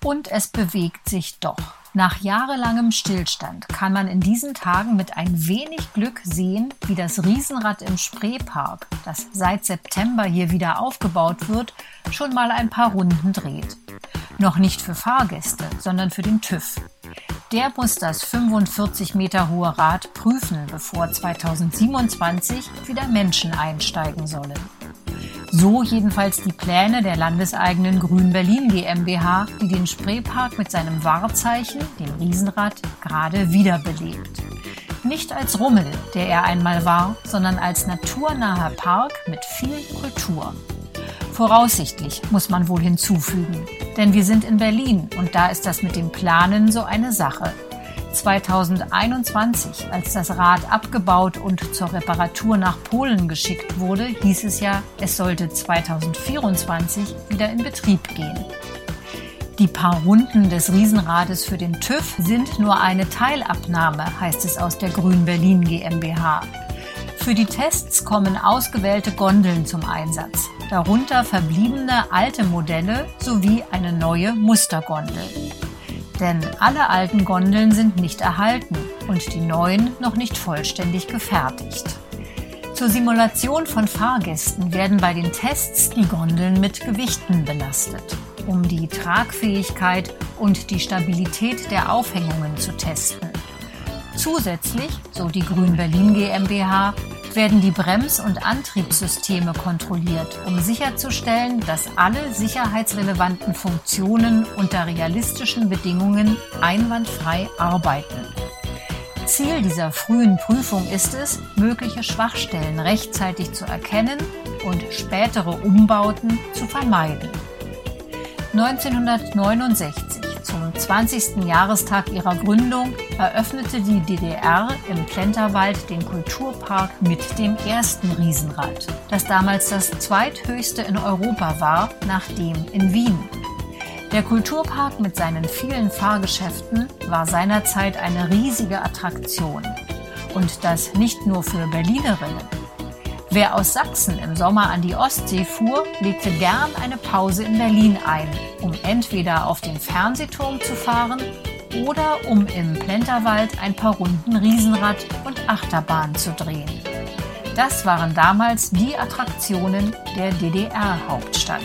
Und es bewegt sich doch. Nach jahrelangem Stillstand kann man in diesen Tagen mit ein wenig Glück sehen, wie das Riesenrad im Spreepark, das seit September hier wieder aufgebaut wird, schon mal ein paar Runden dreht. Noch nicht für Fahrgäste, sondern für den TÜV. Der muss das 45 Meter hohe Rad prüfen, bevor 2027 wieder Menschen einsteigen sollen. So jedenfalls die Pläne der landeseigenen Grün Berlin GmbH, die den Spreepark mit seinem Wahrzeichen, dem Riesenrad, gerade wiederbelebt. Nicht als Rummel, der er einmal war, sondern als naturnaher Park mit viel Kultur. Voraussichtlich muss man wohl hinzufügen, denn wir sind in Berlin und da ist das mit dem Planen so eine Sache. 2021, als das Rad abgebaut und zur Reparatur nach Polen geschickt wurde, hieß es ja, es sollte 2024 wieder in Betrieb gehen. Die paar Runden des Riesenrades für den TÜV sind nur eine Teilabnahme, heißt es aus der Grün Berlin GmbH. Für die Tests kommen ausgewählte Gondeln zum Einsatz, darunter verbliebene alte Modelle sowie eine neue Mustergondel. Denn alle alten Gondeln sind nicht erhalten und die neuen noch nicht vollständig gefertigt. Zur Simulation von Fahrgästen werden bei den Tests die Gondeln mit Gewichten belastet, um die Tragfähigkeit und die Stabilität der Aufhängungen zu testen. Zusätzlich, so die Grün Berlin GmbH, werden die Brems- und Antriebssysteme kontrolliert, um sicherzustellen, dass alle sicherheitsrelevanten Funktionen unter realistischen Bedingungen einwandfrei arbeiten. Ziel dieser frühen Prüfung ist es, mögliche Schwachstellen rechtzeitig zu erkennen und spätere Umbauten zu vermeiden. 1969, zum 20. Jahrestag ihrer Gründung, eröffnete die DDR im Plenterwald den Kulturpark mit dem ersten Riesenrad, das damals das zweithöchste in Europa war, nach dem in Wien. Der Kulturpark mit seinen vielen Fahrgeschäften war seinerzeit eine riesige Attraktion. Und das nicht nur für Berlinerinnen. Wer aus Sachsen im Sommer an die Ostsee fuhr, legte gern eine Pause in Berlin ein, um entweder auf den Fernsehturm zu fahren oder um im Plenterwald ein paar Runden Riesenrad und Achterbahn zu drehen. Das waren damals die Attraktionen der DDR-Hauptstadt.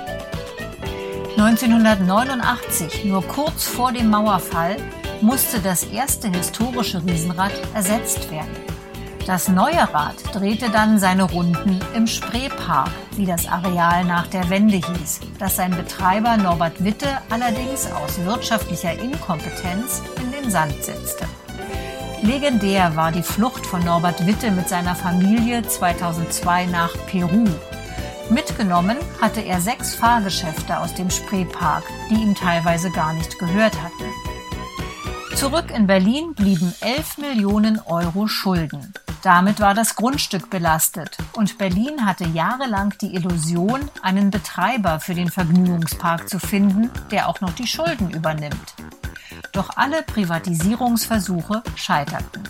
1989, nur kurz vor dem Mauerfall, musste das erste historische Riesenrad ersetzt werden. Das neue Rad drehte dann seine Runden im Spreepark, wie das Areal nach der Wende hieß, das sein Betreiber Norbert Witte allerdings aus wirtschaftlicher Inkompetenz in den Sand setzte. Legendär war die Flucht von Norbert Witte mit seiner Familie 2002 nach Peru. Mitgenommen hatte er 6 Fahrgeschäfte aus dem Spreepark, die ihm teilweise gar nicht gehört hatten. Zurück in Berlin blieben 11 Millionen Euro Schulden. Damit war das Grundstück belastet und Berlin hatte jahrelang die Illusion, einen Betreiber für den Vergnügungspark zu finden, der auch noch die Schulden übernimmt. Doch alle Privatisierungsversuche scheiterten.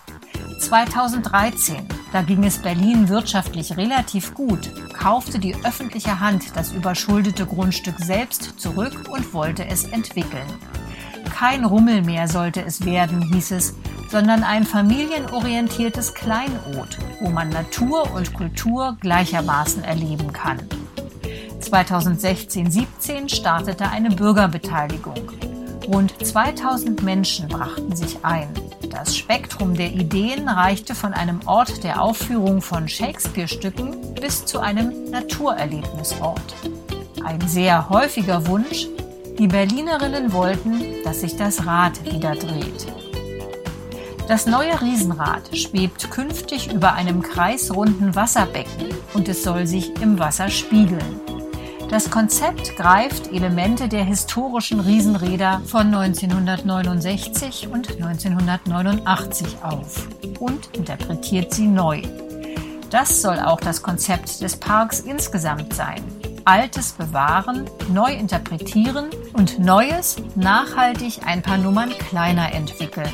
2013, da ging es Berlin wirtschaftlich relativ gut, kaufte die öffentliche Hand das überschuldete Grundstück selbst zurück und wollte es entwickeln. Kein Rummel mehr sollte es werden, hieß es, sondern ein familienorientiertes Kleinod, wo man Natur und Kultur gleichermaßen erleben kann. 2016/17 startete eine Bürgerbeteiligung. Rund 2000 Menschen brachten sich ein. Das Spektrum der Ideen reichte von einem Ort der Aufführung von Shakespeare-Stücken bis zu einem Naturerlebnisort. Ein sehr häufiger Wunsch: die Berlinerinnen wollten, dass sich das Rad wieder dreht. Das neue Riesenrad schwebt künftig über einem kreisrunden Wasserbecken und es soll sich im Wasser spiegeln. Das Konzept greift Elemente der historischen Riesenräder von 1969 und 1989 auf und interpretiert sie neu. Das soll auch das Konzept des Parks insgesamt sein. Altes bewahren, neu interpretieren und Neues nachhaltig ein paar Nummern kleiner entwickeln.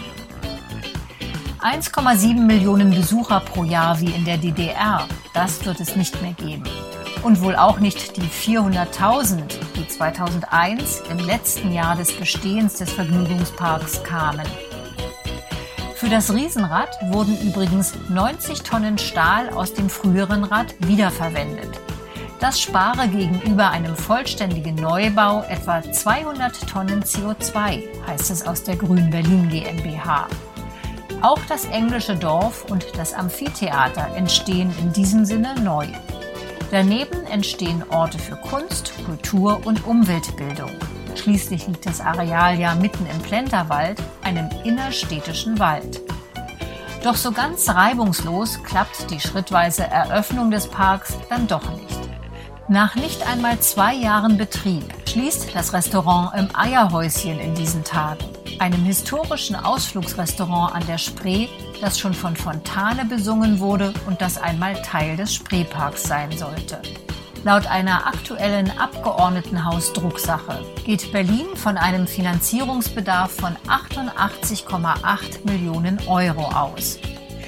1,7 Millionen Besucher pro Jahr wie in der DDR, das wird es nicht mehr geben. Und wohl auch nicht die 400.000, die 2001 im letzten Jahr des Bestehens des Vergnügungsparks kamen. Für das Riesenrad wurden übrigens 90 Tonnen Stahl aus dem früheren Rad wiederverwendet. Das spare gegenüber einem vollständigen Neubau etwa 200 Tonnen CO2, heißt es aus der Grün Berlin GmbH. Auch das englische Dorf und das Amphitheater entstehen in diesem Sinne neu. Daneben entstehen Orte für Kunst, Kultur und Umweltbildung. Schließlich liegt das Areal ja mitten im Plenterwald, einem innerstädtischen Wald. Doch so ganz reibungslos klappt die schrittweise Eröffnung des Parks dann doch nicht. Nach nicht einmal 2 Jahren Betrieb schließt das Restaurant im Eierhäuschen in diesen Tagen, einem historischen Ausflugsrestaurant an der Spree, das schon von Fontane besungen wurde und das einmal Teil des Spreeparks sein sollte. Laut einer aktuellen Abgeordnetenhaus-Drucksache geht Berlin von einem Finanzierungsbedarf von 88,8 Millionen Euro aus.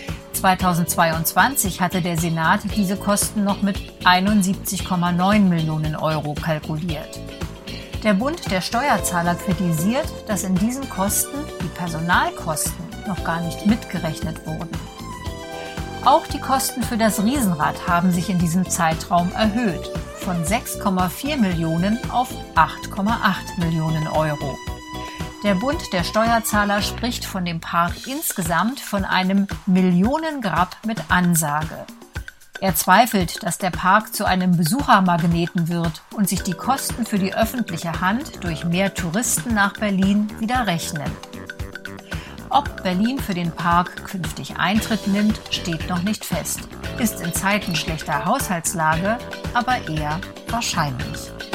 2022 hatte der Senat diese Kosten noch mit 71,9 Millionen Euro kalkuliert. Der Bund der Steuerzahler kritisiert, dass in diesen Kosten die Personalkosten noch gar nicht mitgerechnet wurden. Auch die Kosten für das Riesenrad haben sich in diesem Zeitraum erhöht, von 6,4 Millionen auf 8,8 Millionen Euro. Der Bund der Steuerzahler spricht von dem Park insgesamt von einem Millionengrab mit Ansage. Er zweifelt, dass der Park zu einem Besuchermagneten wird und sich die Kosten für die öffentliche Hand durch mehr Touristen nach Berlin wieder rechnen. Ob Berlin für den Park künftig Eintritt nimmt, steht noch nicht fest. Ist in Zeiten schlechter Haushaltslage aber eher wahrscheinlich.